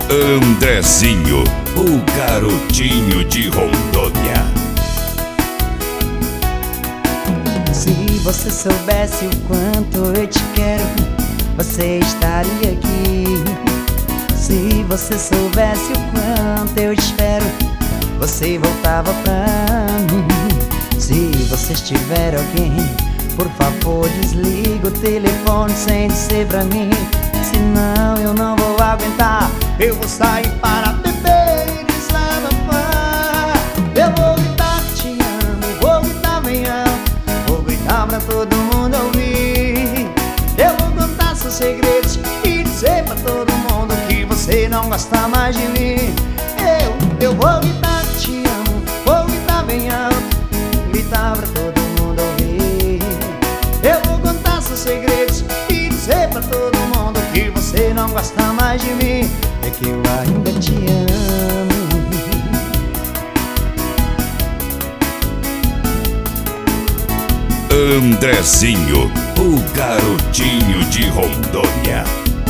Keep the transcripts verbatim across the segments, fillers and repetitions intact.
Andrezinho, o garotinho de Rondônia. Se você soubesse o quanto eu te quero, você estaria aqui. Se você soubesse o quanto eu te espero, você voltava pra mim. Se você estiver alguém, por favor desliga o telefone sem dizer pra mim. Senão eu não vou aguentar. Eu vou sair para beber e desabafar. Eu vou gritar que te amo, vou gritar bem alto, vou gritar pra todo mundo ouvir. Eu vou contar seus segredos e dizer pra todo mundo que você não gosta mais de mim. Eu, eu vou gritar que te amo, vou gritar bem alto, gritar pra todo mundo ouvir. Eu vou contar seus segredos e dizer pra todo mundo que você não gosta mais de mim. É que eu ainda te amo. Andrezinho, o garotinho de Rondônia.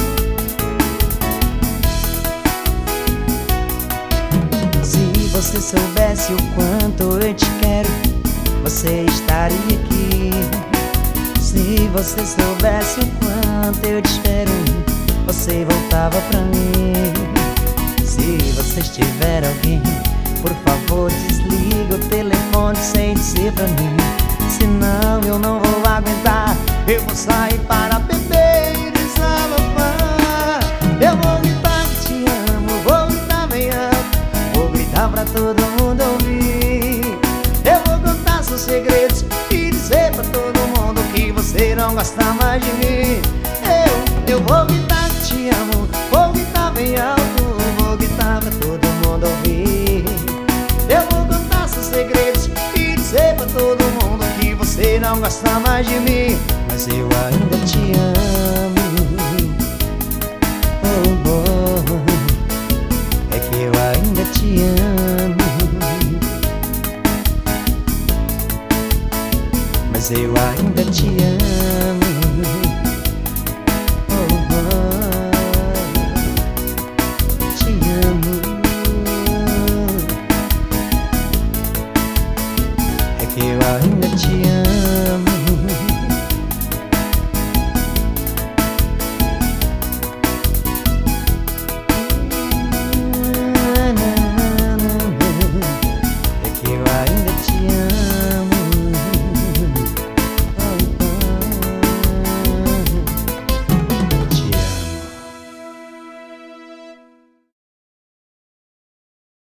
Se você soubesse o quanto eu te quero, você estaria aqui. Se você soubesse o quanto eu te espero, você voltava pra mim. Se você estiver alguém, por favor desliga o telefone sem dizer pra mim. Senão eu não vou aguentar. Eu vou sair para beber e desabafar. Eu vou gritar que te amo, vou gritar bem alto, vou gritar pra todo mundo ouvir. Eu vou contar seus segredos e dizer pra todo mundo que você não gosta mais de mim. Eu, eu vou gritar que te amo, vou gritar bem alto, vou gritar pra todo mundo ouvir. Eu vou contar seus segredos e dizer pra todo mundo que você não gosta mais de mim. Mas eu ainda te amo. Oh, oh, é que eu ainda te amo. Mas eu ainda te amo. Oh, oh, te amo. É que eu ainda te amo.